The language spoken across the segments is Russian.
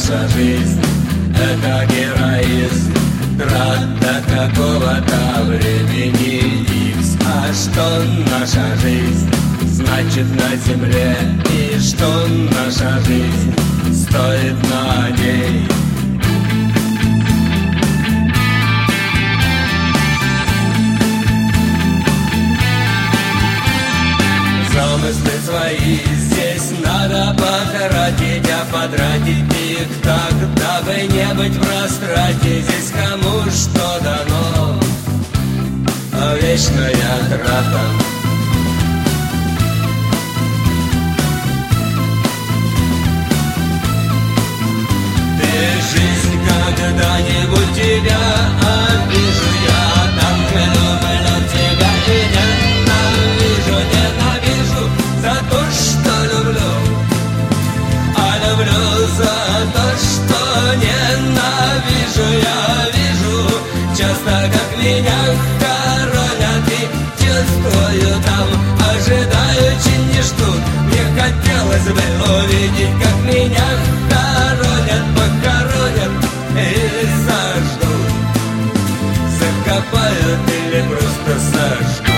наша жизнь — это героизм, трата какого-то времени Икс. А что наша жизнь значит на земле, и что наша жизнь стоит на ней? Замыслы свои здесь надо потратить, а потратить их так, дабы не быть в растрате. Здесь кому что дано, а вечная трата. Ты, жизнь, когда-нибудь тебя обижу я, так люблю тебя и ненавижу за то, что люблю, а люблю за то, что ненавижу. Я вижу часто, как меня хоронят, и чувствую там, ожидаю, не ждут. Мне хотелось бы увидеть, как меня хоронят, похоронят или сожгут, закопают или просто сожгут.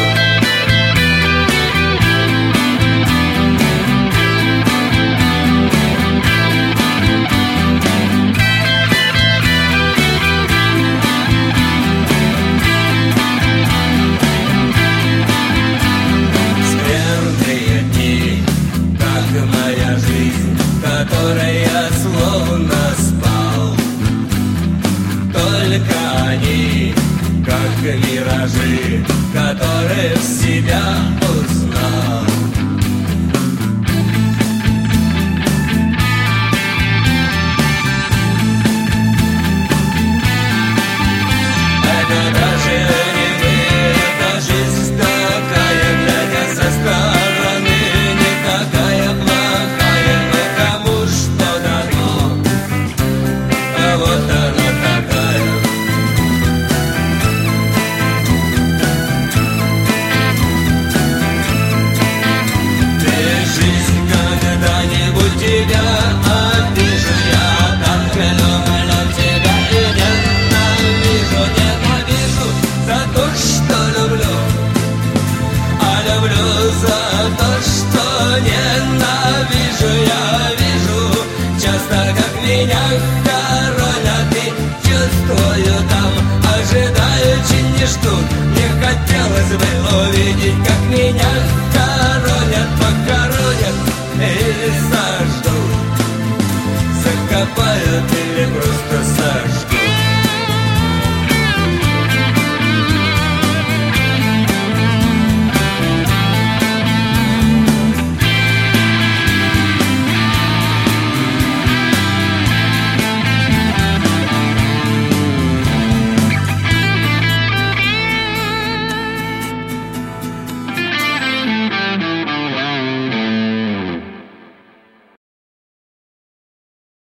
Которой я словно спал, только они, как миражи, которые в себя узнал. Это даже не мы, это жизнь такая, глядя со стороны, никакая плохая. Вот она такая. Ты, жизнь, когда-нибудь тебя обижу я, так люблю тебя и ненавижу за то, что люблю, а люблю за то, что ненавижу. Я вижу часто, как меня хоронят, и чувствую там, ожидаю, не ждут. Мне хотелось бы увидеть, как меня